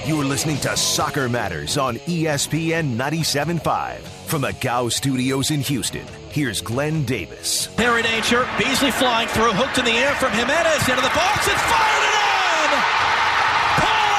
You're listening to Soccer Matters on ESPN 97.5. From the GOW Studios in Houston, here's Glenn Davis. Harry Danger, Beasley flying through, hooked in the air from Jimenez into the box, it's fired and in! Paul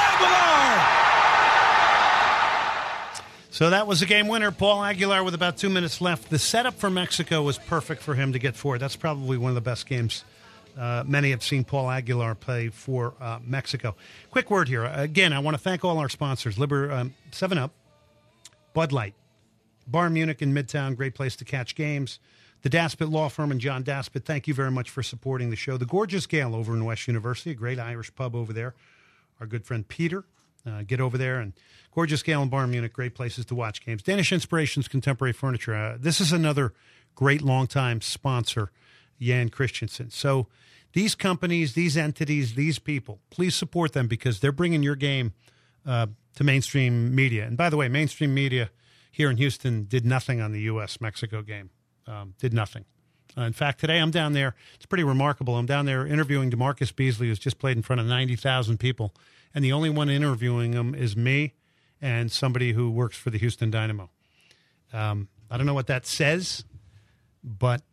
Aguilar! So that was a game winner, Paul Aguilar, with about 2 minutes left. The setup for Mexico was perfect for him to get forward. That's probably one of the best games many have seen Paul Aguilar play for Mexico. Quick word here. Again, I want to thank all our sponsors. 7-Up, Bud Light, Bar Munich in Midtown, great place to catch games. The Daspit Law Firm and John Daspit, thank you very much for supporting the show. The Gorgeous Gale over in West University, a great Irish pub over there. Our good friend Peter, get over there. And Gorgeous Gale and Bar Munich, great places to watch games. Danish Inspirations Contemporary Furniture. This is another great longtime sponsor, Jan Christensen. So these companies, these entities, these people, please support them because they're bringing your game to mainstream media. And by the way, mainstream media here in Houston did nothing on the U.S.-Mexico game. Did nothing. In fact, today I'm down there. It's pretty remarkable. I'm down there interviewing DeMarcus Beasley, who's just played in front of 90,000 people. And the only one interviewing him is me and somebody who works for the Houston Dynamo. I don't know what that says, but,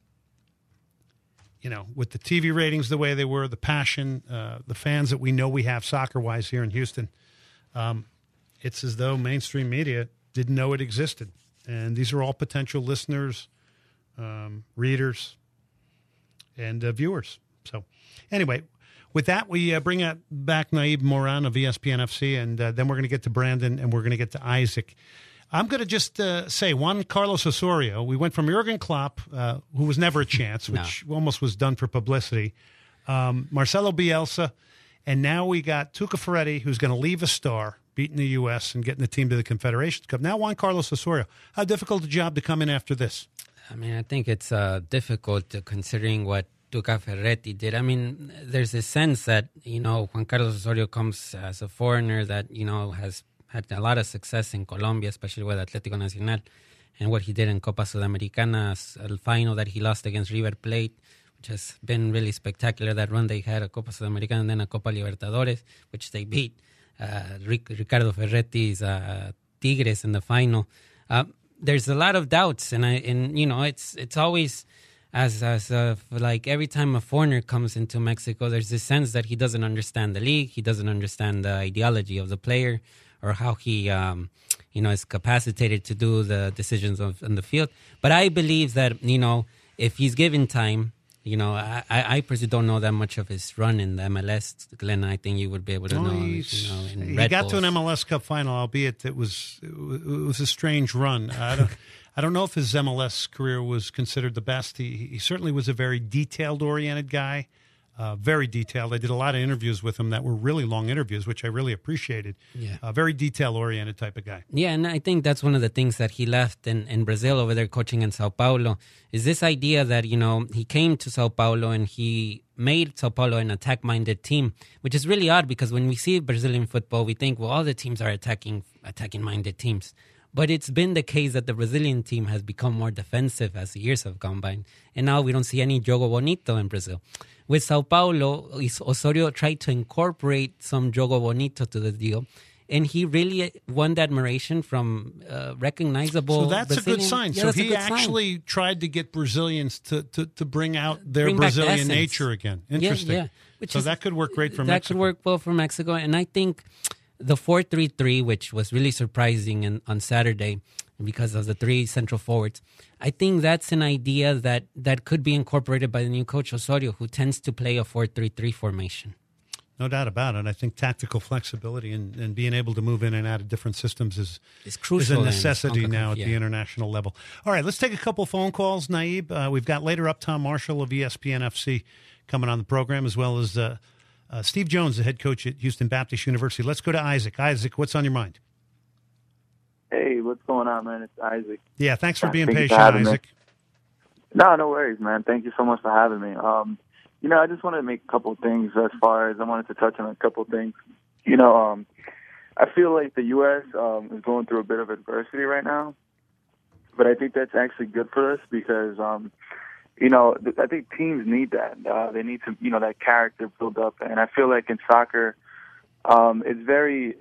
you know, with the TV ratings the way they were, the passion, the fans that we know we have soccer-wise here in Houston, it's as though mainstream media didn't know it existed. And these are all potential listeners, readers, and viewers. So anyway, with that, we bring back Naib Moran of ESPN FC, and then we're going to get to Brandon, and we're going to get to Isaac. I'm going to just say Juan Carlos Osorio. We went from Jurgen Klopp, who was never a chance, which almost was done for publicity, Marcelo Bielsa, and now we got Tuca Ferretti, who's going to leave a star, beating the U.S. and getting the team to the Confederations Cup. Now Juan Carlos Osorio. How difficult a job to come in after this? I mean, I think it's difficult considering what Tuca Ferretti did. I mean, there's a sense that, you know, Juan Carlos Osorio comes as a foreigner that, you know, has had a lot of success in Colombia, especially with Atlético Nacional, and what he did in Copa Sudamericana, a final that he lost against River Plate, which has been really spectacular, that run they had, a Copa Sudamericana and then a Copa Libertadores, which they beat Ricardo Ferretti's Tigres in the final. There's a lot of doubts, and you know, it's always as like every time a foreigner comes into Mexico, there's this sense that he doesn't understand the league, he doesn't understand the ideology of the player, or how he you know, is capacitated to do the decisions on the field. But I believe that, you know, if he's given time, you know, I personally don't know that much of his run in the MLS. Glenn, I think you would be able to know. You know, in he got to an MLS Cup final, albeit it was a strange run. I don't know if his MLS career was considered the best. He certainly was a very detailed-oriented guy, very detailed. I did a lot of interviews with him that were really long interviews, which I really appreciated. Yeah. A very detail-oriented type of guy. Yeah, and I think that's one of the things that he left in Brazil over there coaching in Sao Paulo, is this idea that, you know, he came to Sao Paulo and he made Sao Paulo an attack-minded team, which is really odd because when we see Brazilian football, we think, well, all the teams are attacking-minded teams. But it's been the case that the Brazilian team has become more defensive as the years have gone by. And now we don't see any jogo bonito in Brazil. With Sao Paulo, Osorio tried to incorporate some jogo bonito to the deal. And he really won the admiration from recognizable. So that's Brazilian. A good sign. Yeah, so he actually tried to get Brazilians to bring out their Bring Brazilian nature again. Interesting. Yeah. So that could work great for Mexico. That could work well for Mexico. And I think the 4-3-3, which was really surprising on Saturday because of the three central forwards, I think that's an idea that could be incorporated by the new coach Osorio, who tends to play a 4-3-3 formation. No doubt about it. I think tactical flexibility and being able to move in and out of different systems is crucial. Is a necessity now at the international level. All right, let's take a couple phone calls, Naib. We've got later up Tom Marshall of ESPN FC coming on the program, as well as Steve Jones, the head coach at Houston Baptist University. Let's go to Isaac. Isaac, what's on your mind? Hey, what's going on, man? It's Isaac. Yeah, thanks for being patient, Isaac. No worries, man. Thank you so much for having me. You know, I just wanted to make a couple of things as far as I wanted to touch on a couple of things. You know, I feel like the U.S. Is going through a bit of adversity right now, but I think that's actually good for us because, you know, I think teams need that. They need to, you know, that character build up. And I feel like in soccer, it's very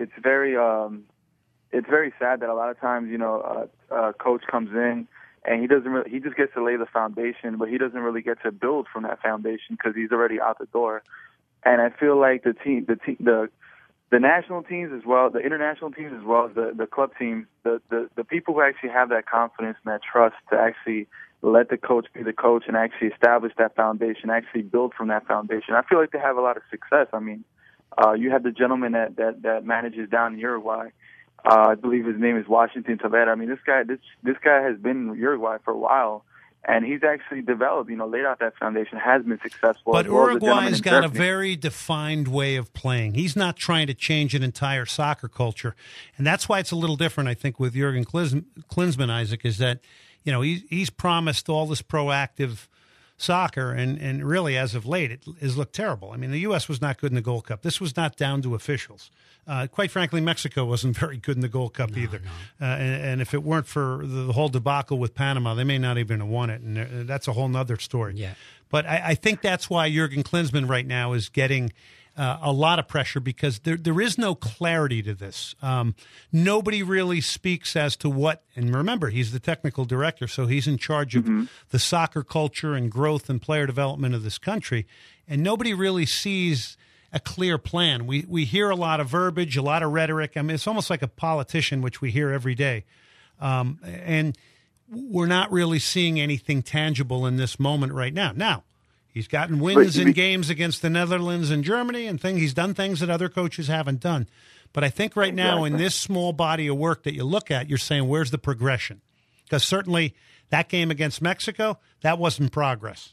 sad that a lot of times, a coach comes in and he just gets to lay the foundation, but he doesn't really get to build from that foundation because he's already out the door. And I feel like the national teams as well, the international teams as well as the club teams, the people who actually have that confidence and that trust to actually let the coach be the coach and actually establish that foundation, actually build from that foundation. I feel like they have a lot of success. I mean, you have the gentleman that manages down in Uruguay. I believe his name is Washington Tavera. I mean, this guy has been in Uruguay for a while, and he's actually developed, laid out that foundation, has been successful. But Uruguay's got a very defined way of playing. He's not trying to change an entire soccer culture, and that's why it's a little different, I think, with Jurgen Klinsmann, Isaac, is that, he's promised all this proactive soccer, and really, as of late, it has looked terrible. I mean, the U.S. was not good in the Gold Cup. This was not down to officials. Quite frankly, Mexico wasn't very good in the Gold Cup either. No. And if it weren't for the whole debacle with Panama, they may not even have won it, and that's a whole other story. Yeah. But I think that's why Jurgen Klinsmann right now is getting a lot of pressure, because there is no clarity to this. Nobody really speaks as to what, and remember, he's the technical director, so he's in charge of the soccer culture and growth and player development of this country, and nobody really sees a clear plan. We hear a lot of verbiage, a lot of rhetoric. I mean, it's almost like a politician, which we hear every day. And we're not really seeing anything tangible in this moment right now. Now, he's gotten wins in games against the Netherlands and Germany and things. He's done things that other coaches haven't done. But I think right now in this small body of work that you look at, you're saying, where's the progression? Because certainly that game against Mexico, that wasn't progress.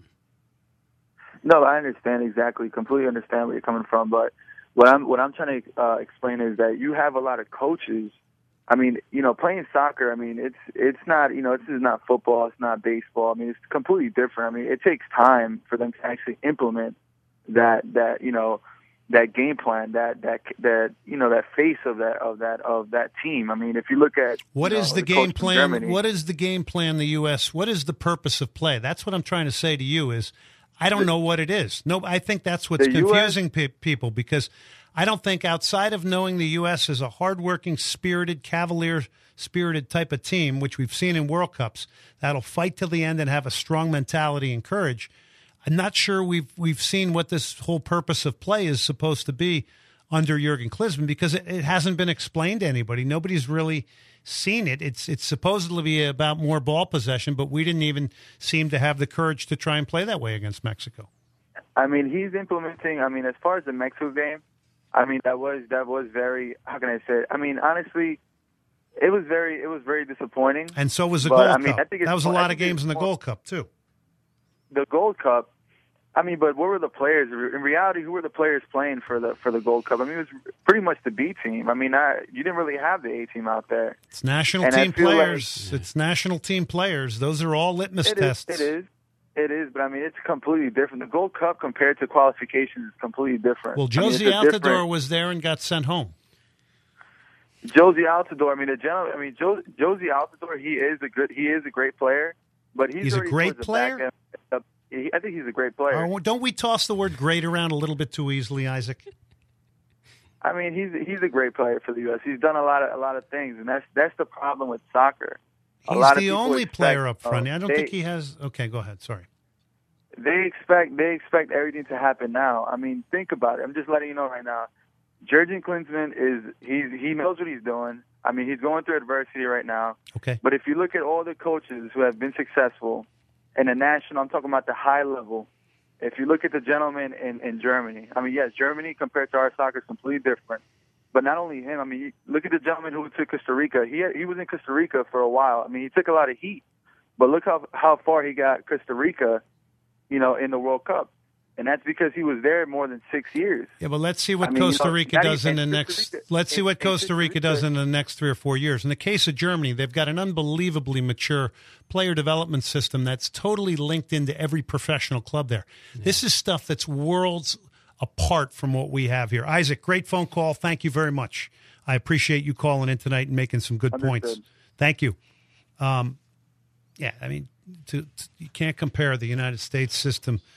No, I understand exactly, completely understand where you're coming from. But what I'm trying to explain is that you have a lot of coaches. I mean, playing soccer, I mean, it's not, this is not football, it's not baseball. I mean, it's completely different. I mean, it takes time for them to actually implement that game plan, that face of that team. I mean, if you look at what is the game plan? What is the game plan? The U.S. What is the purpose of play? That's what I'm trying to say to you is, I don't know what it is. No, I think that's what's confusing people, because I don't think, outside of knowing the U.S. is a hardworking, spirited, cavalier-spirited type of team, which we've seen in World Cups, that'll fight till the end and have a strong mentality and courage, I'm not sure we've seen what this whole purpose of play is supposed to be under Jurgen Klinsmann, because it hasn't been explained to anybody. Nobody's really seen it. It's supposedly about more ball possession, but we didn't even seem to have the courage to try and play that way against Mexico. I mean, he's implementing. I mean, as far as the Mexico game, I mean, that was very. How can I say it? I mean, honestly, it was very disappointing. And so was the Gold Cup. That was a lot of games in the Gold Cup too. The Gold Cup. I mean, but what were the players? In reality, who were the players playing for the Gold Cup? I mean, it was pretty much the B team. I mean, you didn't really have the A team out there. It's national team players. It's national team players. Those are all litmus tests. It is, but I mean, it's completely different. The Gold Cup compared to qualifications is completely different. Well, Josie Altidore was there and got sent home. Josie Altidore. I mean, Josie Altidore. He is a great player, but he's a great player. I think he's a great player. Don't we toss the word great around a little bit too easily, Isaac? I mean, he's a great player for the U.S. He's done a lot of things, and that's the problem with soccer. He's the only player up front. I don't think he has. Okay, go ahead. Sorry. They expect everything to happen now. I mean, think about it. I'm just letting you know right now. Jurgen Klinsmann he knows what he's doing. I mean, he's going through adversity right now. Okay. But if you look at all the coaches who have been successful in the national, I'm talking about the high level. If you look at the gentleman in Germany, I mean, yes, Germany compared to our soccer is completely different. But not only him, I mean, look at the gentleman who took Costa Rica. He was in Costa Rica for a while. I mean, he took a lot of heat. But look how far he got Costa Rica, in the World Cup. And that's because he was there more than 6 years. Yeah, but let's see what Costa Rica does in the next. Let's see what Costa Rica does in the next 3 or 4 years. In the case of Germany, they've got an unbelievably mature player development system that's totally linked into every professional club there. Yeah. This is stuff that's worlds apart from what we have here. Isaac, great phone call. Thank you very much. I appreciate you calling in tonight and making some good points. Thank you. Yeah, I mean, you can't compare the United States system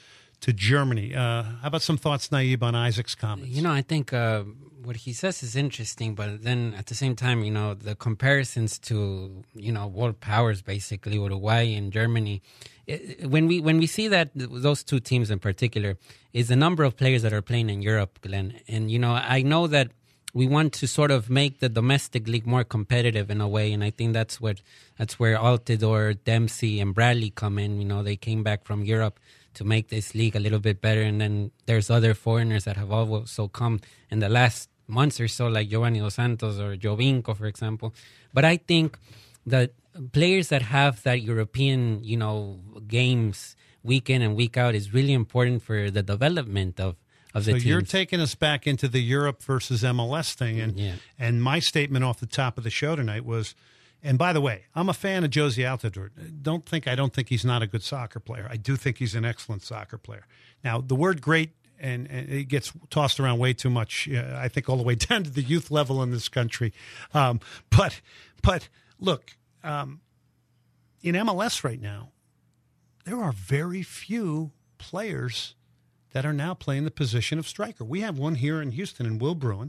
to Germany. How about some thoughts, Naib, on Isaac's comments? I think what he says is interesting, but then at the same time, the comparisons to, world powers, basically, Uruguay and Germany, when we see that those two teams in particular is the number of players that are playing in Europe, Glenn. And, I know that we want to sort of make the domestic league more competitive in a way, and I think that's where Altidore, Dempsey, and Bradley come in. They came back from Europe to make this league a little bit better, and then there's other foreigners that have also come in the last months or so, like Giovanni Dos Santos or Jovinko, for example. But I think that players that have that European, games week in and week out is really important for the development of the teams. So you're taking us back into the Europe versus MLS thing, and my statement off the top of the show tonight was, and by the way, I'm a fan of Jozy Altidore. I don't think he's not a good soccer player. I do think he's an excellent soccer player. Now, the word great, and it gets tossed around way too much, I think all the way down to the youth level in this country. But look, in MLS right now, there are very few players that are now playing the position of striker. We have one here in Houston, in Will Bruin.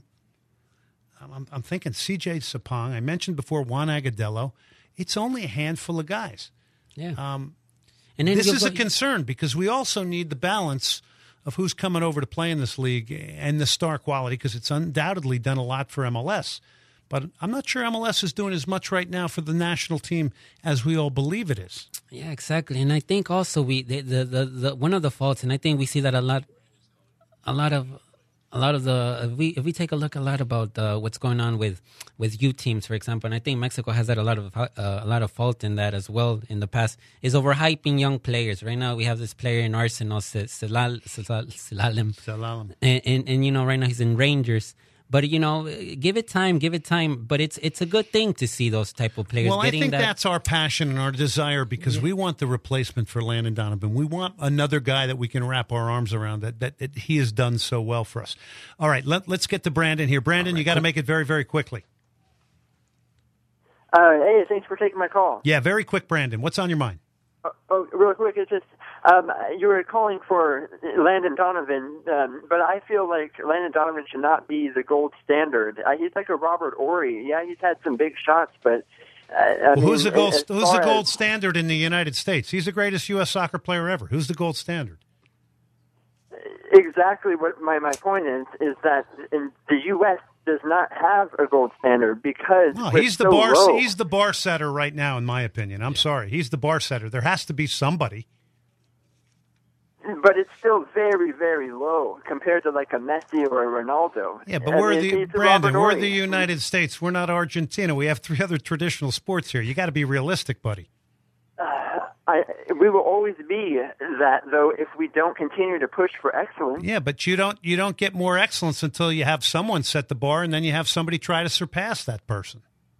I'm thinking C.J. Sapong. I mentioned before Juan Agudelo. It's only a handful of guys. Yeah. And this is a concern because we also need the balance of who's coming over to play in this league and the star quality, because it's undoubtedly done a lot for MLS. But I'm not sure MLS is doing as much right now for the national team as we all believe it is. Yeah, exactly. And I think also the one of the faults, and I think we see that a lot of if we take a look a lot about what's going on with youth teams, for example, and I think Mexico has had a lot of fault in that as well in the past, is overhyping young players. Right now we have this player in Arsenal, Zelalem, and right now he's in Rangers. But, give it time. But it's a good thing to see those type of players. Well, I think that's our passion and our desire, because we want the replacement for Landon Donovan. We want another guy that we can wrap our arms around that he has done so well for us. All right, let's get to Brandon here. Brandon, you got to make it very, very quickly. Hey, thanks for taking my call. Yeah, very quick, Brandon. What's on your mind? Real quick, it's just you were calling for Landon Donovan, but I feel like Landon Donovan should not be the gold standard. He's like a Robert Horry. Yeah, he's had some big shots, but who's the gold standard in the United States? He's the greatest U.S. soccer player ever. Who's the gold standard? Exactly what my point is that in the U.S. does not have a gold standard because he's the bar setter right now, in my opinion. I'm sorry, he's the bar setter. There has to be somebody, but it's still very, very low compared to like a Messi or a Ronaldo. Yeah, but we're the United States. We're not Argentina. We have 3 other traditional sports here. You got to be realistic, buddy. We will always be that, though, if we don't continue to push for excellence. Yeah, but you don't get more excellence until you have someone set the bar, and then you have somebody try to surpass that person.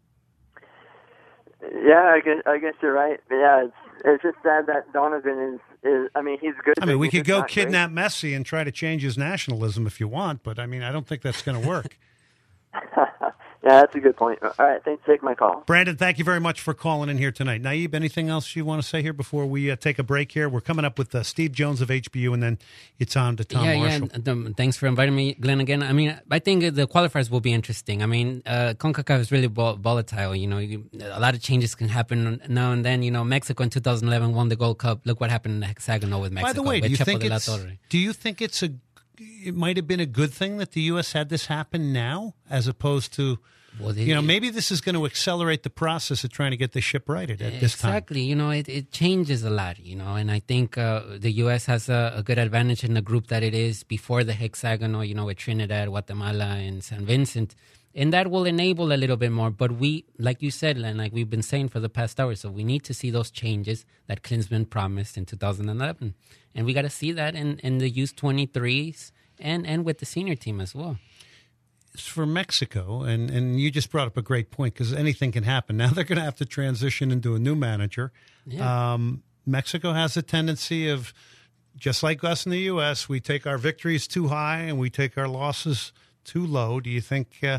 Yeah, I guess you're right. Yeah, it's just sad that Donovan is. I mean, he's good. I mean, we could go kidnap Messi and try to change his nationalism if you want, but I mean, I don't think that's going to work. Yeah, that's a good point. All right, thanks for taking my call. Brandon, thank you very much for calling in here tonight. Naib, anything else you want to say here before we take a break here? We're coming up with Steve Jones of HBU, and then it's on to Tom Marshall. Yeah, thanks for inviting me, Glenn, again. I mean, I think the qualifiers will be interesting. I mean, CONCACAF is really volatile. A lot of changes can happen now and then. Mexico in 2011 won the Gold Cup. Look what happened in the hexagonal with Mexico. By the way, do you think it might have been a good thing that the U.S. had this happen now, as opposed to, maybe this is going to accelerate the process of trying to get the ship right at this time. Exactly. It changes a lot, and I think the U.S. has a good advantage in the group that it is before the hexagonal, with Trinidad, Guatemala, and San Vincent. And that will enable a little bit more. But we, like you said, and like we've been saying for the past hour, so we need to see those changes that Klinsmann promised in 2011. And we got to see that in the youth 23s and with the senior team as well. For Mexico, and you just brought up a great point, because anything can happen. Now they're going to have to transition into a new manager. Yeah. Mexico has a tendency of, just like us in the U.S., we take our victories too high and we take our losses too low. Do you think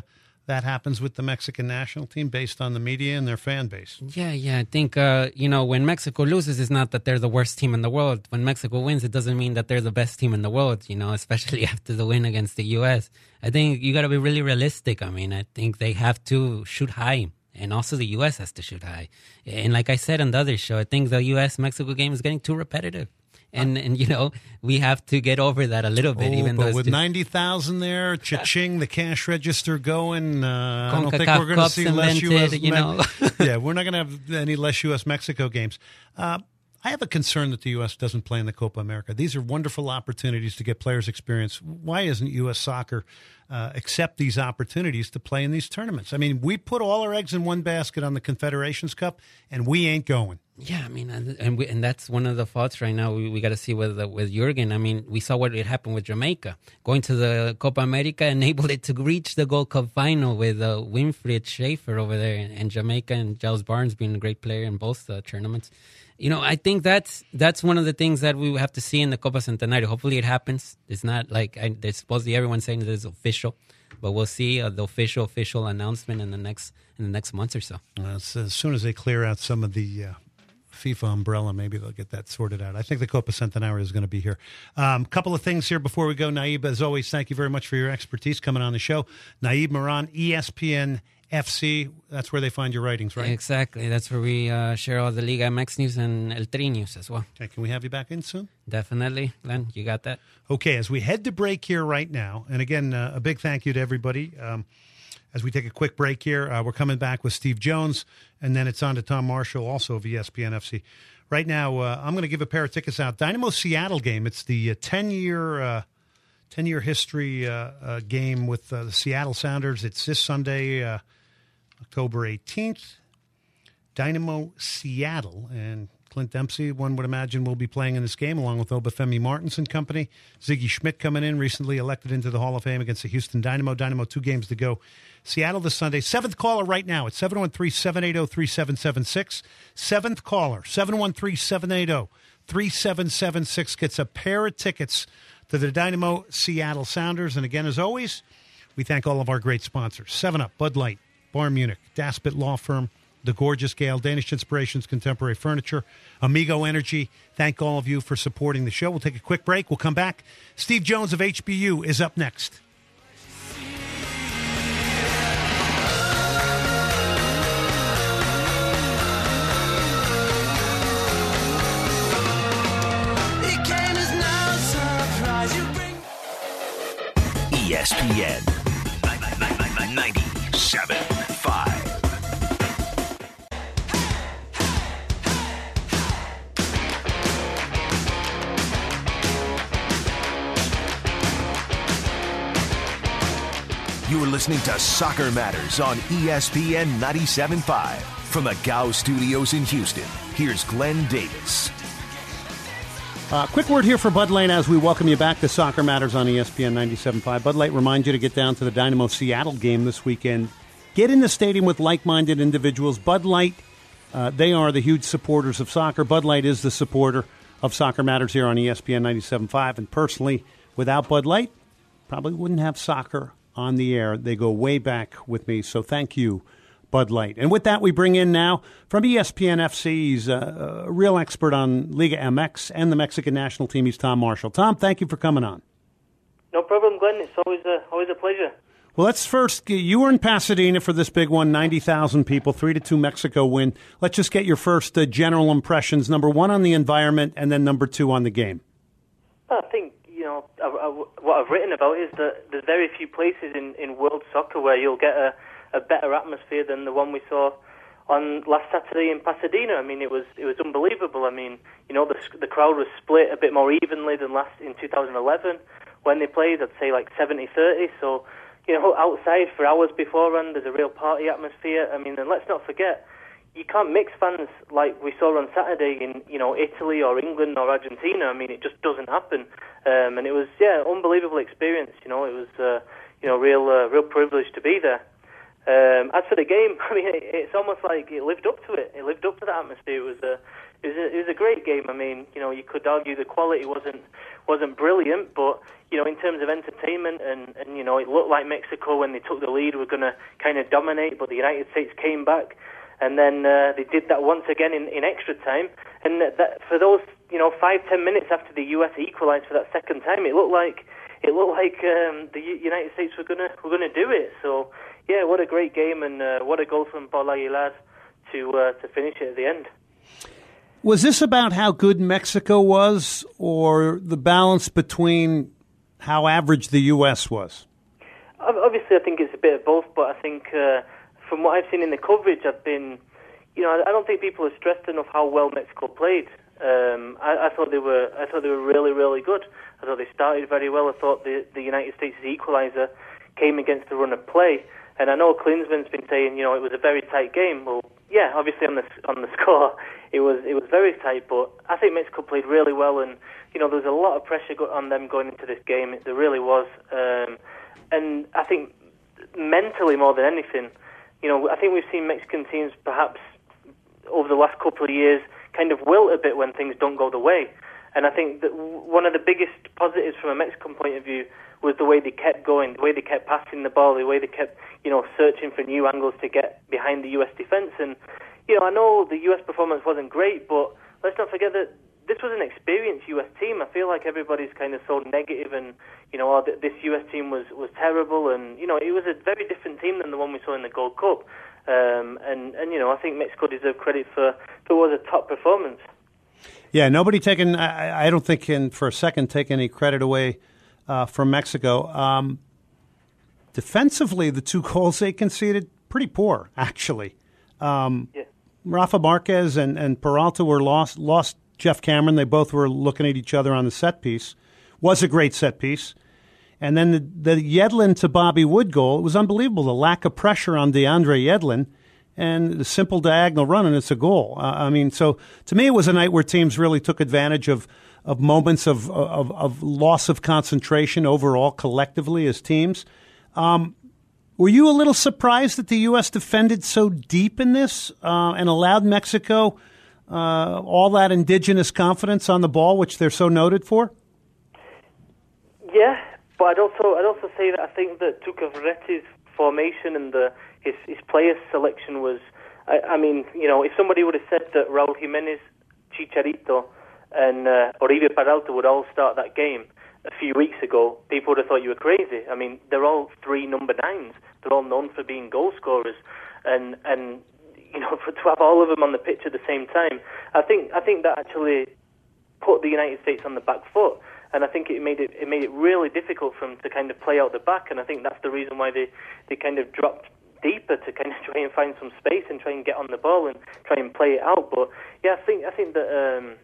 that happens with the Mexican national team based on the media and their fan base. Yeah. I think, when Mexico loses, it's not that they're the worst team in the world. When Mexico wins, it doesn't mean that they're the best team in the world, especially after the win against the U.S. I think you got to be really realistic. I mean, I think they have to shoot high, and also the U.S. has to shoot high. And like I said on the other show, I think the U.S.-Mexico game is getting too repetitive. And we have to get over that a little bit. Even though with 90,000 there, cha-ching, the cash register going, I don't think CONCACAF we're going to see less U.S. Yeah, we're not going to have any less U.S.-Mexico games. I have a concern that the U.S. doesn't play in the Copa America. These are wonderful opportunities to get players experience. Why isn't U.S. soccer accept these opportunities to play in these tournaments? I mean, we put all our eggs in one basket on the Confederations Cup, and we ain't going. Yeah, I mean, and that's one of the faults right now. We got to see with Jurgen. I mean, we saw what happened with Jamaica. Going to the Copa America enabled it to reach the Gold Cup final with Winfried Schaefer over there, and Jamaica and Giles Barnes being a great player in both tournaments. I think that's one of the things that we have to see in the Copa Centenario. Hopefully it happens. It's not like there's supposedly everyone's saying that it's official, but we'll see the official announcement in the next month or so. As soon as they clear out some of the FIFA umbrella, maybe they'll get that sorted out. I think the Copa Centenario is going to be here. Couple of things here before we go. Naib, as always, thank you very much for your expertise coming on the show. Naib Moran, ESPN FC, that's where they find your writings, right? Exactly. That's where we share all the Liga MX news and El Tri news as well. Okay, can we have you back in soon? Definitely, Glenn. You got that? Okay, as we head to break here right now, and again, a big thank you to everybody. As we take a quick break here, we're coming back with Steve Jones, and then it's on to Tom Marshall, also of ESPN FC. Right now, I'm going to give a pair of tickets out. Dynamo Seattle game. It's the 10-year history game with the Seattle Sounders. It's this Sunday, October 18th. Dynamo Seattle, and Clint Dempsey, one would imagine, will be playing in this game along with Obafemi Martins and company. Ziggy Schmidt coming in, recently elected into the Hall of Fame against the Houston Dynamo. Dynamo 2 games to go. Seattle this Sunday. Seventh caller right now. It's 713-780-3776. Seventh caller, 713-780-3776 gets a pair of tickets to the Dynamo Seattle Sounders. And again, as always, we thank all of our great sponsors. 7-Up, Bud Light, Bar Munich, Daspit Law Firm, The Gorgeous Gale, Danish Inspirations, Contemporary Furniture, Amigo Energy. Thank all of you for supporting the show. We'll take a quick break. We'll come back. Steve Jones of HBU is up next. ESPN 97.5. You are listening to Soccer Matters on ESPN 97.5. From the GAO studios in Houston, here's Glenn Davis. Quick word here for Bud Light as we welcome you back to Soccer Matters on ESPN 97.5. Bud Light reminds you to get down to the Dynamo Seattle game this weekend. Get in the stadium with like-minded individuals. Bud Light, they are the huge supporters of soccer. Bud Light is the supporter of Soccer Matters here on ESPN 97.5. And personally, without Bud Light, probably wouldn't have soccer on the air. They go way back with me, so thank you, Bud Light. And with that, we bring in now from ESPN FC, he's a real expert on Liga MX and the Mexican national team. He's Tom Marshall. Tom, thank you for coming on. No problem, Glenn. It's always a pleasure. Well, let's first, you were in Pasadena for this big one, 90,000 people, 3-2 Mexico win. Let's just get your first general impressions, number one on the environment and then number two on the game. I think, what I've written about is that there's very few places in world soccer where you'll get a better atmosphere than the one we saw on last Saturday in Pasadena. I mean, it was unbelievable. I mean, the crowd was split a bit more evenly than in 2011 when they played. I'd say like 70-30. So, outside for hours beforehand, there's a real party atmosphere. I mean, and let's not forget, you can't mix fans like we saw on Saturday in Italy or England or Argentina. I mean, it just doesn't happen. And it was unbelievable experience. It was real privilege to be there. As for the game, I mean, it's almost like it lived up to it. It lived up to the atmosphere. It it was a great game. I mean, you could argue the quality wasn't brilliant, but in terms of entertainment and it looked like Mexico when they took the lead were going to kind of dominate, but the United States came back, and then they did that once again in extra time. And that for those 5-10 minutes after the U.S. equalized for that second time, it looked like the United States were gonna do it. So yeah, what a great game, and what a goal from Paul Aguilar to finish it at the end. Was this about how good Mexico was, or the balance between how average the U.S. was? Obviously, I think it's a bit of both, but I think from what I've seen in the coverage, I don't think people have stressed enough how well Mexico played. I thought they were really, really good. I thought they started very well. I thought the United States' equalizer came against the run of play. And I know Klinsmann's been saying, it was a very tight game. Well, yeah, obviously on the score, it was very tight. But I think Mexico played really well, and there was a lot of pressure on them going into this game. There really was, and I think mentally more than anything, I think we've seen Mexican teams perhaps over the last couple of years kind of wilt a bit when things don't go the way. And I think that one of the biggest positives from a Mexican point of view was the way they kept going, the way they kept passing the ball, the way they kept, searching for new angles to get behind the U.S. defense. And, I know the U.S. performance wasn't great, but let's not forget that this was an experienced U.S. team. I feel like everybody's kind of so negative and, this U.S. team was terrible. And, it was a very different team than the one we saw in the Gold Cup. And I think Mexico deserved credit for what was a top performance. Yeah, nobody taking, I don't think can for a second take any credit away from Mexico. Defensively, the 2 goals they conceded, pretty poor, actually. Rafa Marquez and Peralta were lost Jeff Cameron. They both were looking at each other on the set piece. Was a great set piece. And then the Yedlin to Bobby Wood goal, it was unbelievable, the lack of pressure on DeAndre Yedlin and the simple diagonal run, and it's a goal. So to me it was a night where teams really took advantage of moments of loss of concentration overall collectively as teams. Were you a little surprised that the U.S. defended so deep in this and allowed Mexico all that indigenous confidence on the ball, which they're so noted for? Yeah, but I'd also say that I think that Tuca Ferretti's formation and his player selection was, if somebody would have said that Raúl Jiménez, Chicharito, and Oribe Peralta would all start that game a few weeks ago, people would have thought you were crazy. I mean, they're all 3 number 9s. They're all known for being goal scorers, and to have all of them on the pitch at the same time, I think that actually put the United States on the back foot. And I think it made it really difficult for them to kind of play out the back, and I think that's the reason why they kind of dropped deeper to kind of try and find some space and try and get on the ball and try and play it out. But yeah, I think that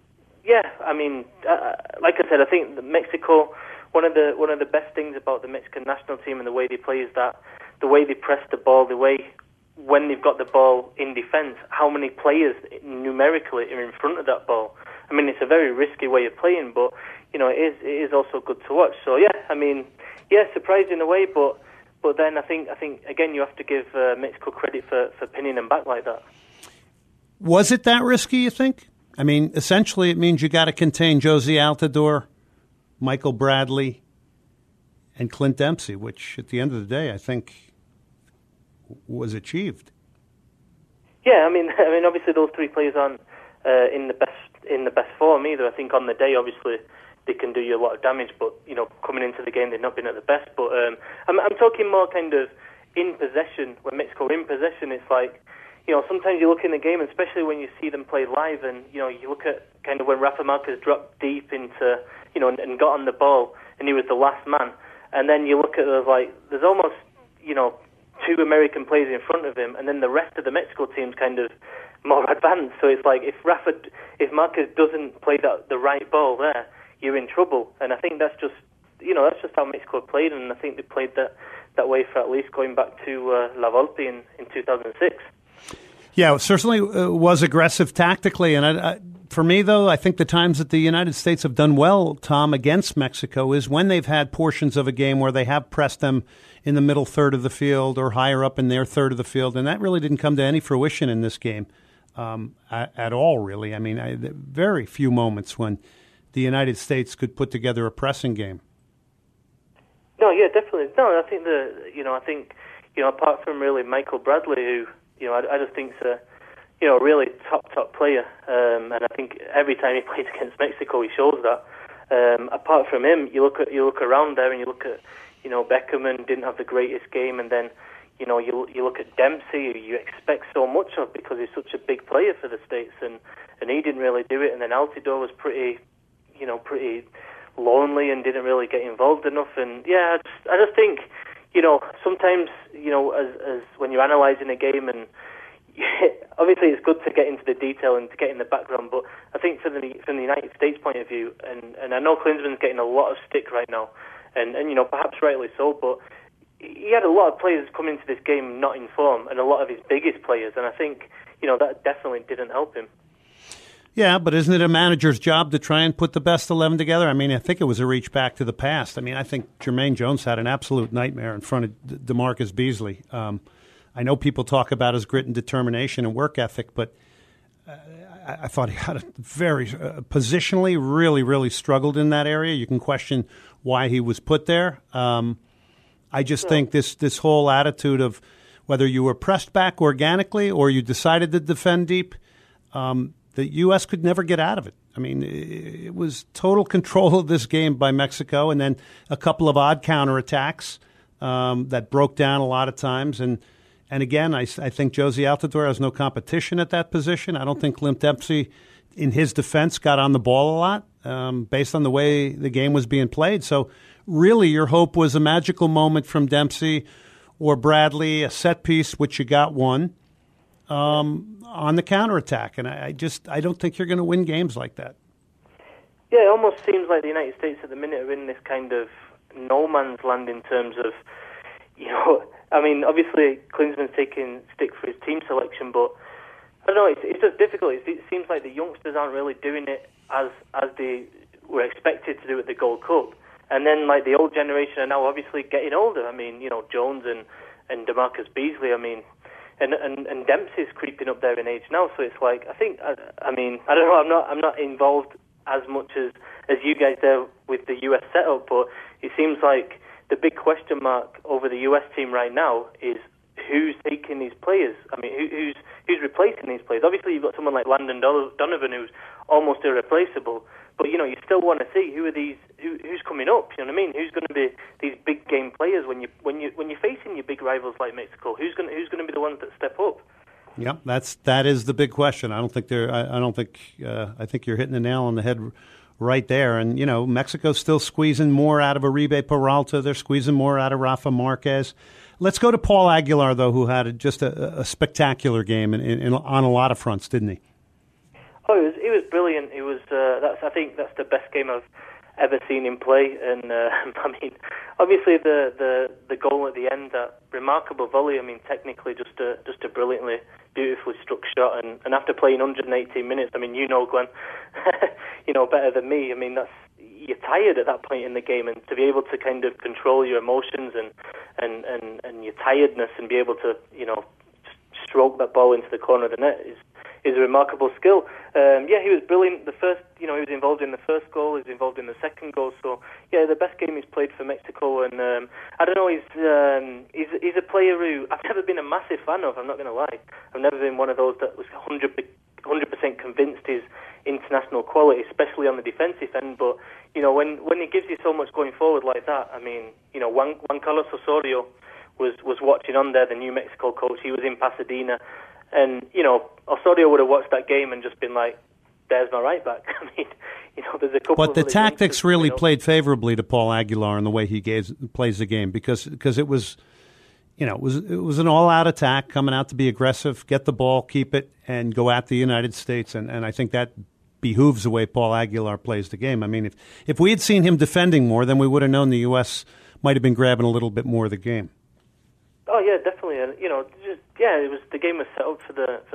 like I said, I think that Mexico, one of the best things about the Mexican national team and the way they play is that the way they press the ball, the way when they've got the ball in defence, how many players numerically are in front of that ball. I mean, it's a very risky way of playing, but it is also good to watch. So yeah, surprised in a way, but then I think again you have to give Mexico credit for pinning them back like that. Was it that risky, you think? I mean, essentially it means you got to contain Josie Altidore, Michael Bradley, and Clint Dempsey, which at the end of the day I think was achieved. Yeah, I mean obviously those 3 players aren't in the best form either. I think on the day, obviously, they can do you a lot of damage, but coming into the game, they've not been at the best. But I'm talking more kind of in possession. When Mexico are in possession, it's like sometimes you look in the game, especially when you see them play live, and you look at kind of when Rafa Marquez dropped deep into and got on the ball, and he was the last man, and then you look at there's almost 2 American players in front of him, and then the rest of the Mexico team's kind of more advanced. So it's like if Marquez doesn't play the right ball there, you're in trouble. And I think that's just how Mexico played, and I think they played that way for at least going back to La Volpe in 2006. Yeah, it certainly was aggressive tactically. And for me, though, I think the times that the United States have done well, Tom, against Mexico is when they've had portions of a game where they have pressed them in the middle third of the field or higher up in their third of the field. And that really didn't come to any fruition in this game. at all, really. I mean, very few moments when the United States could put together a pressing game. No, yeah, definitely. No, I think apart from really Michael Bradley, who, I just think's a, really top player, and I think every time he plays against Mexico, he shows that. Apart from him, you look around there and you look at, Beckham didn't have the greatest game, and then, you look at Dempsey, who you expect so much of because he's such a big player for the States, and he didn't really do it, and then Altidore was pretty lonely and didn't really get involved enough, and yeah, I just think, sometimes, as when you're analysing a game, and obviously it's good to get into the detail and to get in the background, but I think from the United States point of view, and I know Klinsmann's getting a lot of stick right now, and perhaps rightly so, but he had a lot of players come into this game not in form, and a lot of his biggest players, and I think, that definitely didn't help him. Yeah, but isn't it a manager's job to try and put the best 11 together? I mean, I think it was a reach back to the past. I mean, I think Jermaine Jones had an absolute nightmare in front of DeMarcus Beasley. I know people talk about his grit and determination and work ethic, but I thought he had a very positionally really, really struggled in that area. You can question why he was put there. I just think this whole attitude of whether you were pressed back organically or you decided to defend deep, the U.S. could never get out of it. I mean, it was total control of this game by Mexico, and then a couple of odd counterattacks that broke down a lot of times. And again, I think Jozy Altidore has no competition at that position. I don't think Clint Dempsey, in his defense, got on the ball a lot based on the way the game was being played. So really your hope was a magical moment from Dempsey or Bradley, a set piece, which you got one, on the counterattack. And I don't think you're going to win games like that. Yeah, it almost seems like the United States at the minute are in this kind of no man's land in terms of, I mean, obviously Klinsmann's taking stick for his team selection, but I don't know, it's just difficult. It seems like the youngsters aren't really doing it as they were expected to do at the Gold Cup. And then, like, the old generation are now obviously getting older. I mean, Jones and DeMarcus Beasley, I mean, and Dempsey's creeping up there in age now. So it's like, I think, I mean, I don't know, I'm not involved as much as you guys there with the US setup, but it seems like the big question mark over the US team right now is who's taking these players. I mean, who's replacing these players? Obviously, you've got someone like Landon Donovan who's almost irreplaceable, but you still want to see who's coming up. You know what I mean? Who's going to be these big game players when you're facing your big rivals like Mexico? Who's going to be the ones that step up? Yeah, that is the big question. I think you're hitting the nail on the head right there. And Mexico's still squeezing more out of Uribe Peralta. They're squeezing more out of Rafa Marquez. Let's go to Paul Aguilar, though, who had just a spectacular game on a lot of fronts, didn't he? Oh, he was brilliant. It was. I think that's the best game I've ever seen him play. And I mean, obviously the goal at the end, that remarkable volley. I mean, technically just a brilliantly, beautifully struck shot. And after playing 118 minutes, I mean, Glenn, better than me. I mean, you're tired at that point in the game, and to be able to kind of control your emotions and your tiredness and be able to stroke that ball into the corner of the net is a remarkable skill. He was brilliant. The first, he was involved in the first goal. He was involved in the second goal. So yeah, the best game he's played for Mexico. And I don't know, he's a player who I've never been a massive fan of. I'm not going to lie. I've never been one of those that was 100% convinced his international quality, especially on the defensive end. But when he gives you so much going forward like that, I mean, Juan Carlos Osorio was watching on there, the New Mexico coach. He was in Pasadena, and Osorio would have watched that game and just been like, "There's my right back." I mean, there's a couple. But the tactics really played favorably to Paul Aguilar in the way he plays the game because it was. It was an all-out attack, coming out to be aggressive, get the ball, keep it, and go at the United States. And I think that behooves the way Paul Aguilar plays the game. I mean, if we had seen him defending more, then we would have known the U.S. might have been grabbing a little bit more of the game. Oh yeah, definitely. And it was the game was set up for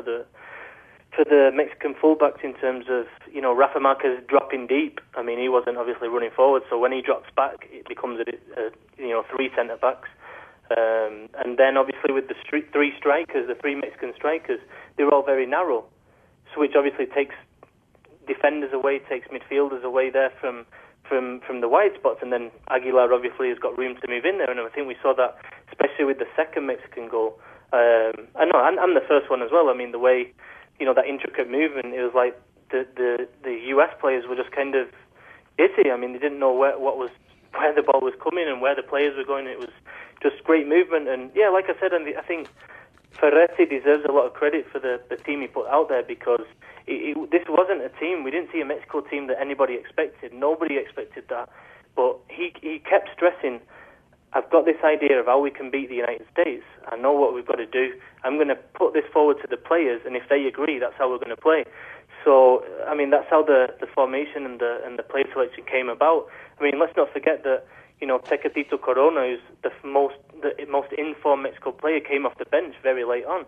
the Mexican fullbacks in terms of Rafa Marquez dropping deep. I mean, he wasn't obviously running forward, so when he drops back, it becomes three centre backs. And then obviously with the three Mexican strikers, they were all very narrow. which obviously takes defenders away, takes midfielders away there from the wide spots, and then Aguilar obviously has got room to move in there, and I think we saw that especially with the second Mexican goal. I know, I'm the first one as well. I mean, the way, that intricate movement, it was like the US players were just kind of dizzy. I mean, they didn't know where the ball was coming and where the players were going. It was just great movement, and yeah, like I said, I think Ferretti deserves a lot of credit for the team he put out there, because this wasn't a team. We didn't see a Mexico team that anybody expected. Nobody expected that. But he kept stressing, I've got this idea of how we can beat the United States. I know what we've got to do. I'm going to put this forward to the players, and if they agree, that's how we're going to play. So, I mean, that's how the formation and the play selection came about. I mean, let's not forget that, Tecatito Corona, who's the most in-form Mexico player, came off the bench very late on.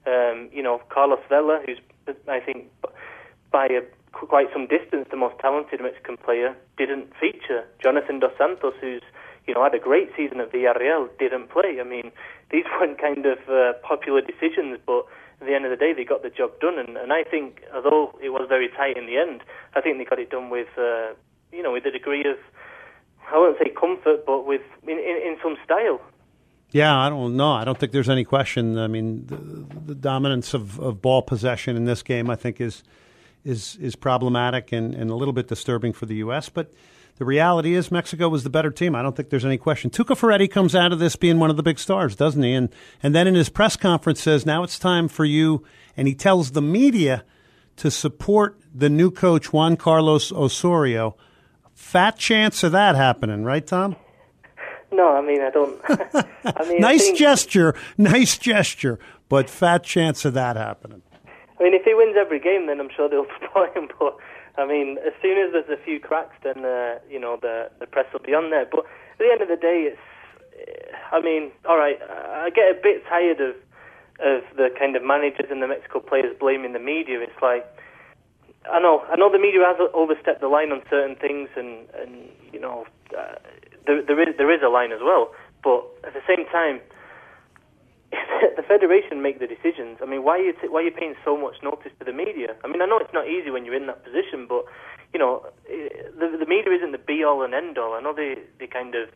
Carlos Vela, who's, I think, by quite some distance, the most talented Mexican player, didn't feature. Jonathan Dos Santos, who's, had a great season at Villarreal, didn't play. I mean, these weren't kind of popular decisions, but at the end of the day, they got the job done. And I think, although it was very tight in the end, I think they got it done with, with a degree of, I won't say comfort, but with in some style. Yeah, I don't know. I don't think there's any question. I mean, the dominance of ball possession in this game, I think, is problematic and a little bit disturbing for the U.S., but the reality is Mexico was the better team. I don't think there's any question. Tuca Ferretti comes out of this being one of the big stars, doesn't he? And then in his press conference says, now it's time for you, and he tells the media to support the new coach, Juan Carlos Osorio. Fat chance of that happening, right, Tom? No, I mean, I don't. Nice gesture, but fat chance of that happening. I mean, if he wins every game, then I'm sure they'll support him, but I mean, as soon as there's a few cracks, then the press will be on there. But at the end of the day, all right, I get a bit tired of the kind of managers and the Mexico players blaming the media. It's like, I know the media has overstepped the line on certain things, and there is a line as well. But at the same time, the federation make the decisions. I mean, why are you paying so much notice to the media? I mean, I know it's not easy when you're in that position, but the media isn't the be all and end all. I know they kind of,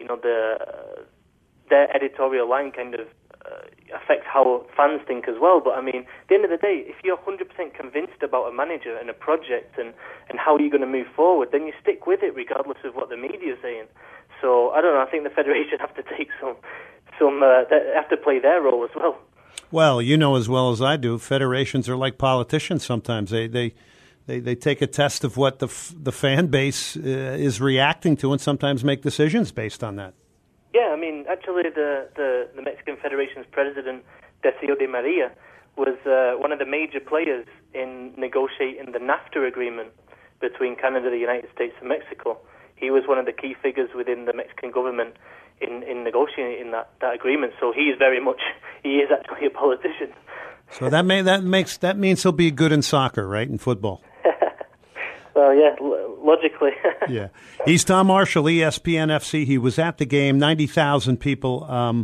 their editorial line kind of affects how fans think as well. But I mean, at the end of the day, if you're 100% convinced about a manager and a project and how you're going to move forward, then you stick with it regardless of what the media is saying. So I don't know. I think the federation have to take they have to play their role as well. Well, you know as well as I do, federations are like politicians sometimes. They take a test of what the fan base is reacting to and sometimes make decisions based on that. Yeah, I mean, actually the Mexican Federation's president, Decio de Maria, was one of the major players in negotiating the NAFTA agreement between Canada, the United States, and Mexico. He was one of the key figures within the Mexican government in negotiating that agreement. So he is actually a politician. So that means he'll be good in soccer, right? In football. Well, yeah, logically. Yeah. He's Tom Marshall, ESPN FC. He was at the game, 90,000 people.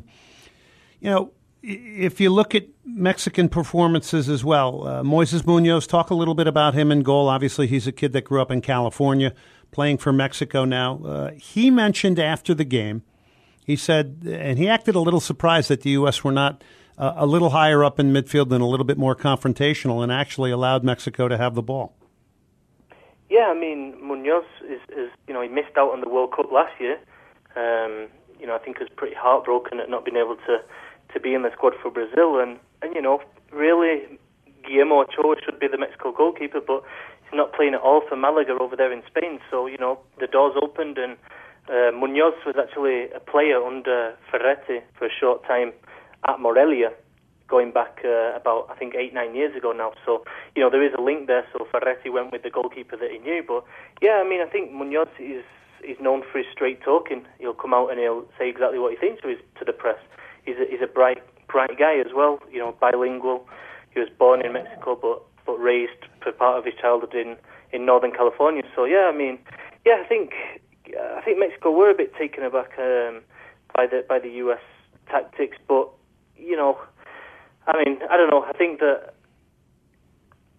If you look at Mexican performances as well, Moises Munoz, talk a little bit about him in goal. Obviously, he's a kid that grew up in California, playing for Mexico now. He mentioned after the game, he said, and he acted a little surprised that the U.S. were not a little higher up in midfield and a little bit more confrontational and actually allowed Mexico to have the ball. Yeah, I mean, Munoz is he missed out on the World Cup last year. I think he was pretty heartbroken at not being able to be in the squad for Brazil. And really, Guillermo Ochoa should be the Mexico goalkeeper, but he's not playing at all for Malaga over there in Spain. So, the doors opened, and Munoz was actually a player under Ferretti for a short time at Morelia, going back about, I think, 8-9 years ago now. So, there is a link there. So Ferretti went with the goalkeeper that he knew. But, yeah, I mean, I think Munoz is known for his straight talking. He'll come out and he'll say exactly what he thinks to the press. He's a bright guy as well, bilingual. He was born in Mexico but raised for part of his childhood in Northern California. So, yeah, I mean, yeah, I think Mexico were a bit taken aback by the U.S. tactics, but, I mean, I don't know. I think that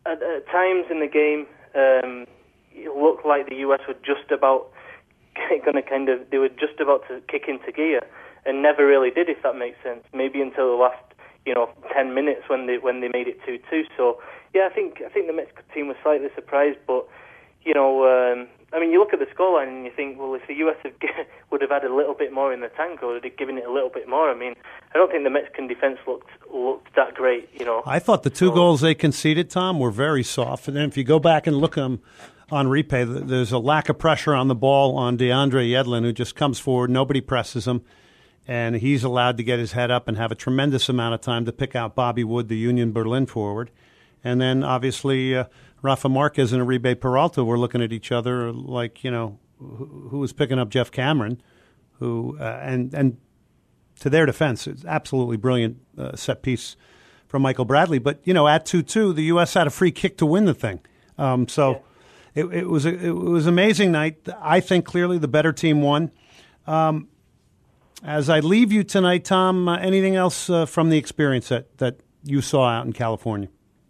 at times in the game, it looked like the US were just about they were just about to kick into gear, and never really did, if that makes sense. Maybe until the last 10 minutes when they made it 2-2. So yeah, I think the Mexico team was slightly surprised, but you look at the scoreline and you think, well, if the US would have had a little bit more in the tank, or would have given it a little bit more, I don't think the Mexican defense looked that great. I thought the two goals they conceded, Tom, were very soft. And then if you go back and look on replay, there's a lack of pressure on the ball on DeAndre Yedlin, who just comes forward, nobody presses him, and he's allowed to get his head up and have a tremendous amount of time to pick out Bobby Wood, the Union Berlin forward. And then, obviously, Rafa Marquez and Uribe Peralta were looking at each other like, who was picking up Jeff Cameron, who and to their defense, it's absolutely brilliant set piece from Michael Bradley. But, at 2-2, the U.S. had a free kick to win the thing. It was an amazing night. I think clearly the better team won. As I leave you tonight, Tom, anything else from the experience that you saw out in California?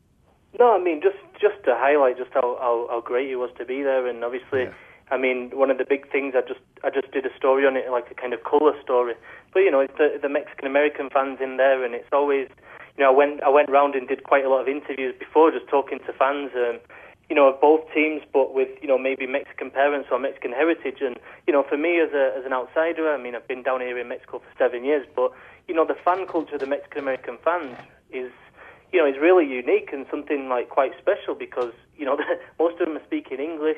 No, just to highlight just how great it was to be there, and obviously, one of the big things I just did a story on it, like a kind of color story. But it's the Mexican American fans in there, and it's always, I went round and did quite a lot of interviews before, just talking to fans, of both teams, but with maybe Mexican parents or Mexican heritage, and for me as an outsider, I've been down here in Mexico for 7 years, but the fan culture of the Mexican American fans is really unique and something like quite special, because most of them are speaking English.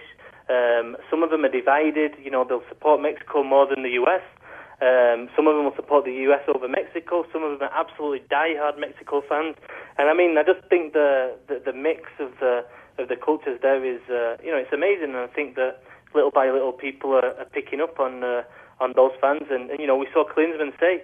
Some of them are divided. They'll support Mexico more than the US. Some of them will support the US over Mexico. Some of them are absolutely diehard Mexico fans. And I just think the mix of the cultures there is it's amazing. And I think that little by little people are picking up on those fans. And we saw Klinsmann say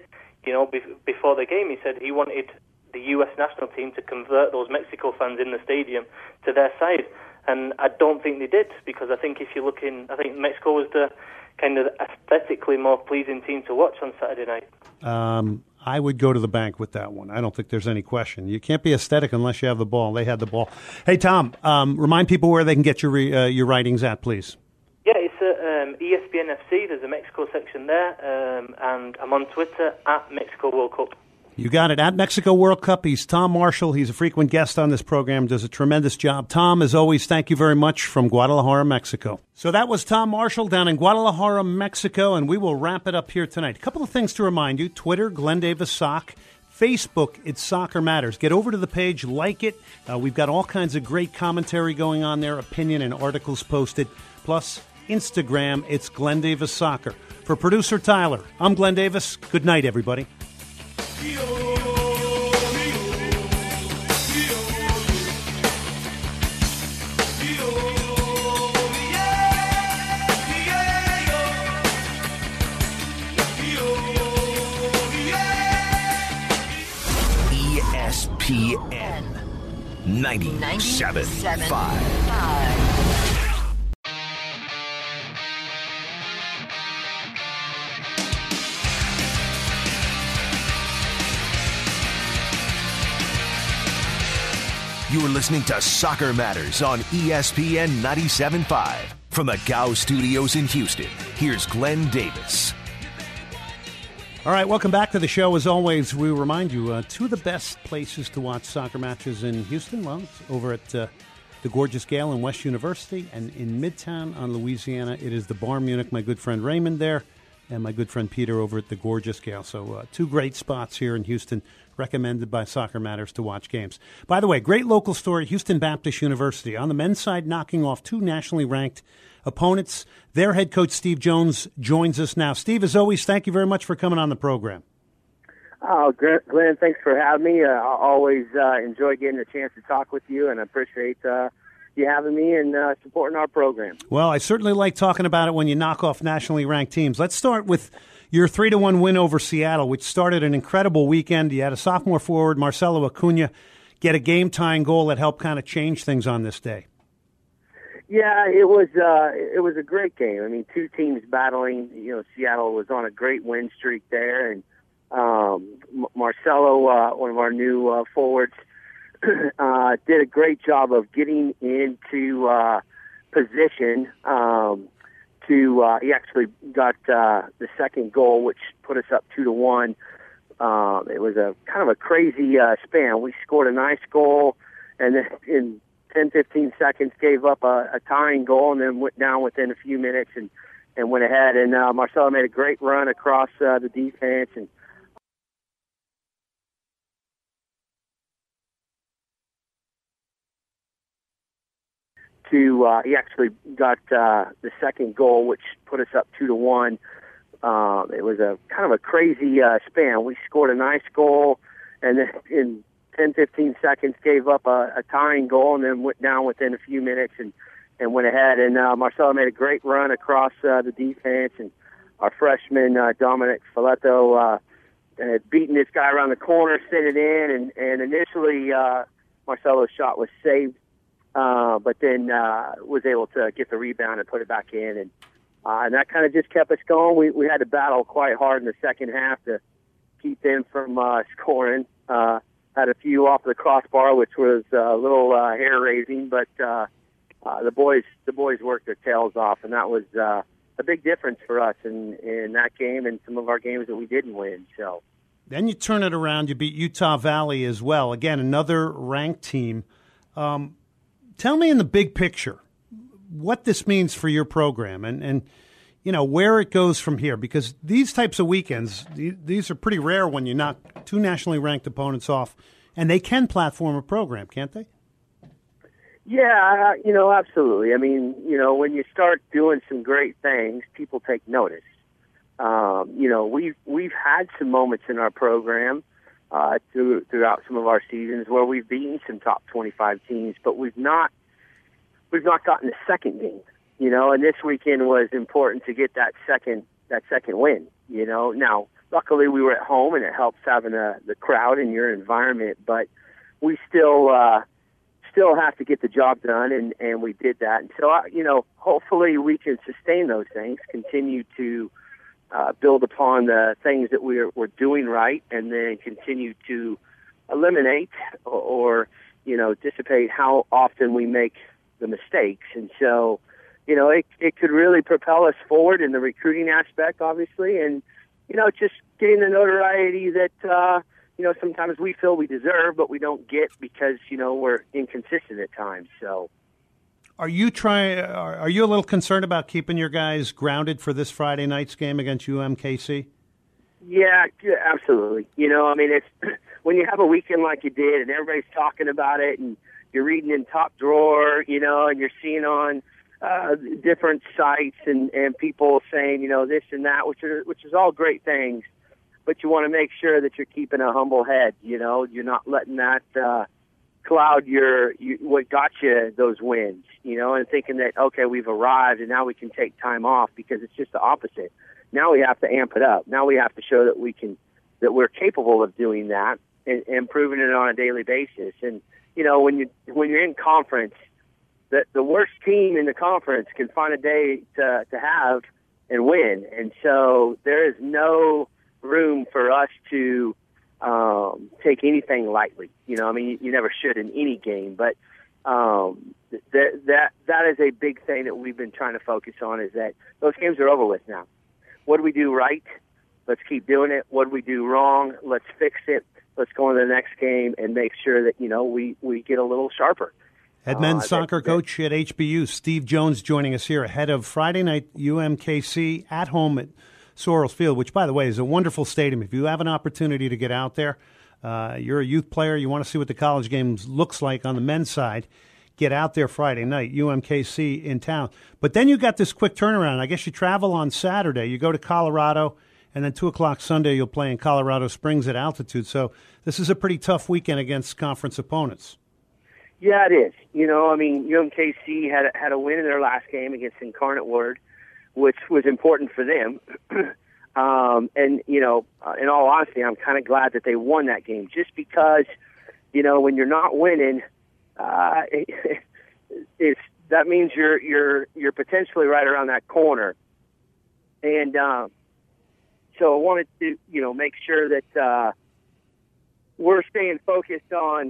before the game, he said he wanted the U.S. national team to convert those Mexico fans in the stadium to their side. And I don't think they did, because I think if you look I think Mexico was the kind of aesthetically more pleasing team to watch on Saturday night. I would go to the bank with that one. I don't think there's any question. You can't be aesthetic unless you have the ball. They had the ball. Hey, Tom, remind people where they can get your writings at, please. Yeah, it's at ESPN FC. There's a Mexico section there, and I'm on Twitter at Mexico World Cup. You got it. At Mexico World Cup, he's Tom Marshall. He's a frequent guest on this program, does a tremendous job. Tom, as always, thank you very much from Guadalajara, Mexico. So that was Tom Marshall down in Guadalajara, Mexico, and we will wrap it up here tonight. A couple of things to remind you. Twitter, Glenn Davis Sock. Facebook, It's Soccer Matters. Get over to the page, like it. We've got all kinds of great commentary going on there, opinion and articles posted. Plus, Instagram, It's Glenn Davis Soccer. For producer Tyler, I'm Glenn Davis. Good night, everybody. ESPN 97.5. You're listening to Soccer Matters on ESPN 97.5. From the Gow Studios in Houston, here's Glenn Davis. All right, welcome back to the show. As always, we remind you, two of the best places to watch soccer matches in Houston. Well, it's over at the Gorgeous Gale in West University, and in Midtown on Louisiana, it is the Bar Munich. My good friend Raymond there, and my good friend Peter over at the Gorgeous Gale. So two great spots here in Houston, recommended by Soccer Matters to watch games. By the way, great local story, Houston Baptist University. On the men's side, knocking off two nationally ranked opponents. Their head coach, Steve Jones, joins us now. Steve, as always, thank you very much for coming on the program. Oh, Glenn, thanks for having me. I always enjoy getting a chance to talk with you, and I appreciate you having me and supporting our program. Well, I certainly like talking about it when you knock off nationally ranked teams. Let's start with your 3-1 win over Seattle, which started an incredible weekend. You had a sophomore forward, Marcelo Acuna, get a game-tying goal that helped kind of change things on this day. Yeah, it was a great game. I mean, two teams battling. Seattle was on a great win streak there, and Marcelo, one of our new forwards, did a great job of getting into position. He actually got the second goal, which put us up 2-1. It was a kind of a crazy span. We scored a nice goal, and then in 10-15 seconds gave up a tying goal, and then went down within a few minutes and went ahead. And Marcelo made a great run across the defense, and he actually got the second goal, which put us up 2-1. It was a kind of a crazy span. We scored a nice goal, and then in 10-15 seconds gave up a tying goal, and then went down within a few minutes and went ahead. And Marcelo made a great run across the defense, and our freshman Dominic Filetto had beaten this guy around the corner, sent it in, and initially Marcelo's shot was saved. But then was able to get the rebound and put it back in, and that kind of just kept us going. We had to battle quite hard in the second half to keep them from scoring. Had a few off the crossbar, which was a little hair raising, but the boys worked their tails off, and that was a big difference for us in that game and some of our games that we didn't win. So then you turn it around. You beat Utah Valley as well. Again, another ranked team. Tell me in the big picture what this means for your program and you know, where it goes from here, because these types of weekends, these are pretty rare when you knock two nationally ranked opponents off, and they can platform a program, can't they? Yeah, absolutely. I mean, when you start doing some great things, people take notice. We've had some moments in our program throughout some of our seasons where we've beaten some top 25 teams, but we've not gotten a second game, and this weekend was important to get that second win, Now, luckily we were at home and it helps having the crowd in your environment, but we still have to get the job done, and we did that. And so, hopefully we can sustain those things, continue to build upon the things that we're doing right, and then continue to eliminate or dissipate how often we make the mistakes. And so, it could really propel us forward in the recruiting aspect, obviously, and, just getting the notoriety that, sometimes we feel we deserve, but we don't get because, we're inconsistent at times. So, Are you a little concerned about keeping your guys grounded for this Friday night's game against UMKC? Yeah, absolutely. It's when you have a weekend like you did and everybody's talking about it and you're reading in Top Drawer, and you're seeing on different sites and people saying, this and that, which is all great things, but you want to make sure that you're keeping a humble head, you're not letting that cloud what got you those wins, and thinking that, okay, we've arrived and now we can take time off, because it's just the opposite. Now we have to amp it up. Now we have to show that we're capable of doing that and proving it on a daily basis. And, when you're in conference, the worst team in the conference can find a day to have and win. And so there is no room for us to take anything lightly. You never should in any game, but that is a big thing that we've been trying to focus on, is that those games are over with now. What do we do right? Let's keep doing it. What do we do wrong? Let's fix it. Let's go on to the next game and make sure that, we get a little sharper. Head men's soccer coach at HBU, Steve Jones, joining us here ahead of Friday night UMKC at home at Sorrells Field, which, by the way, is a wonderful stadium. If you have an opportunity to get out there, you're a youth player, you want to see what the college games looks like on the men's side, get out there Friday night, UMKC in town. But then you got this quick turnaround. I guess you travel on Saturday. You go to Colorado, and then 2 o'clock Sunday you'll play in Colorado Springs at altitude. So this is a pretty tough weekend against conference opponents. Yeah, it is. UMKC had a win in their last game against Incarnate Word, which was important for them. And, in all honesty, I'm kind of glad that they won that game, just because, when you're not winning, that means you're potentially right around that corner. And so I wanted to, make sure that we're staying focused on,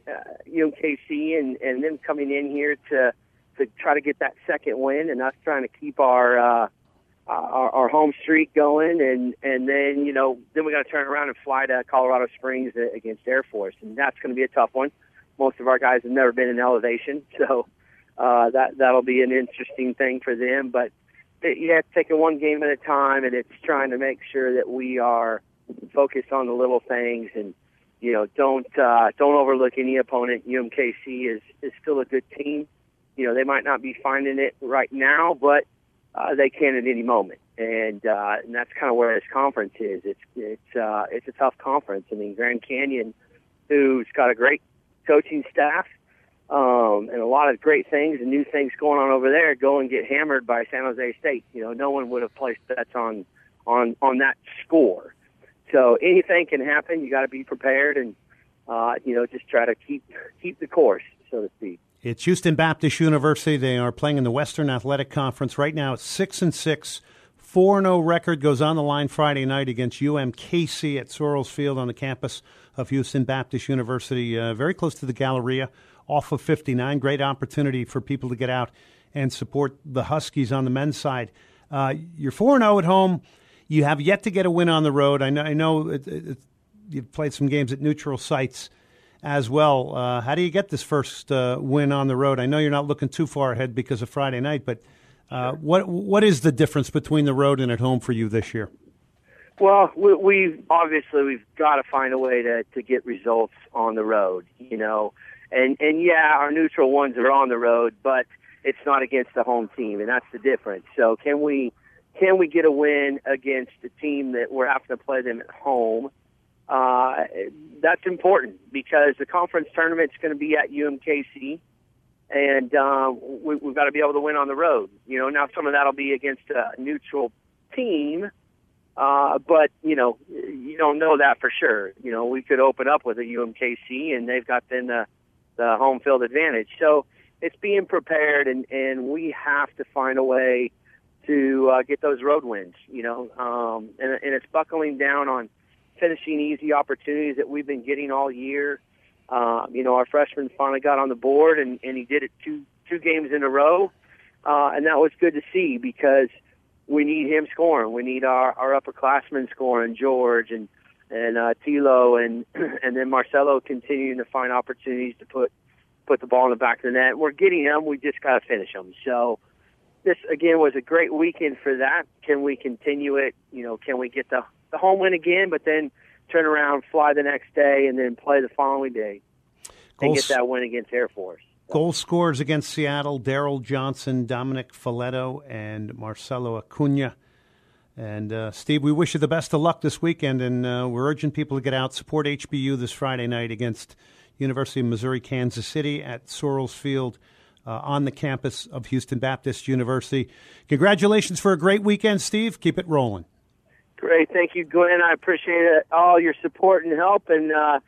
UMKC and them coming in here to try to get that second win, and us trying to keep our home streak going, and then then we got to turn around and fly to Colorado Springs against Air Force, and that's going to be a tough one. Most of our guys have never been in elevation, so that'll be an interesting thing for them. But you have to take it one game at a time, and it's trying to make sure that we are focused on the little things, and don't overlook any opponent. UMKC is still a good team. They might not be finding it right now, but they can at any moment, and that's kind of where this conference is. It's a tough conference. I mean, Grand Canyon, who's got a great coaching staff and a lot of great things and new things going on over there, go and get hammered by San Jose State. No one would have placed bets on that score. So anything can happen. You got to be prepared and just try to keep the course, so to speak. It's Houston Baptist University. They are playing in the Western Athletic Conference. Right now it's 6-6. 4-0 record goes on the line Friday night against UMKC at Sorrells Field on the campus of Houston Baptist University, very close to the Galleria, off of 59. Great opportunity for people to get out and support the Huskies on the men's side. You're 4-0 at home. You have yet to get a win on the road. I know you've played some games at neutral sites as well. How do you get this first win on the road? I know you're not looking too far ahead because of Friday night, but what is the difference between the road and at home for you this year? Well, we've got to find a way to get results on the road, and our neutral ones are on the road, but it's not against the home team, and that's the difference. So can we get a win against a team that we're having to play them at home? That's important because the conference tournament's going to be at UMKC, and we've got to be able to win on the road. Now some of that'll be against a neutral team, but you don't know that for sure. We could open up with a UMKC, and they've got then the home field advantage. So it's being prepared, and we have to find a way to get those road wins. And it's buckling down on finishing easy opportunities that we've been getting all year. Our freshman finally got on the board, and he did it two games in a row, and that was good to see because we need him scoring. We need our upperclassmen scoring, George and Tilo, and then Marcelo continuing to find opportunities to put the ball in the back of the net. We're getting them. We just got to finish them. So this, again, was a great weekend for that. Can we continue it? Can we get the home win again, but then turn around, fly the next day, and then play the following day and get that win against Air Force? Goal scorers against Seattle: Daryl Johnson, Dominic Folletto, and Marcelo Acuna. And, Steve, we wish you the best of luck this weekend, and we're urging people to get out, support HBU this Friday night against University of Missouri-Kansas City at Sorrells Field on the campus of Houston Baptist University. Congratulations for a great weekend, Steve. Keep it rolling. Great. Thank you, Glenn. I appreciate all your support and help, and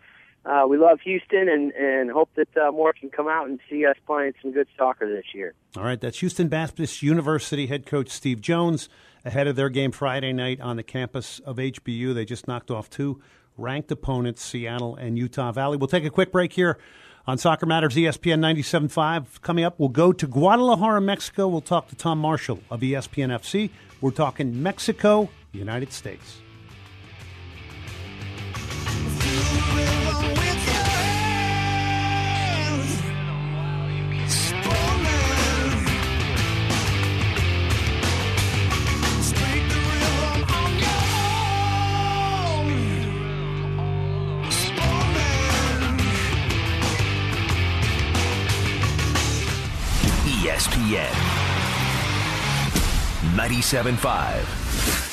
we love Houston and hope that more can come out and see us playing some good soccer this year. All right, that's Houston Baptist University head coach Steve Jones ahead of their game Friday night on the campus of HBU. They just knocked off two ranked opponents, Seattle and Utah Valley. We'll take a quick break here on Soccer Matters, ESPN 97.5. Coming up, we'll go to Guadalajara, Mexico. We'll talk to Tom Marshall of ESPN FC. We're talking Mexico, United States. ESPN 97.5.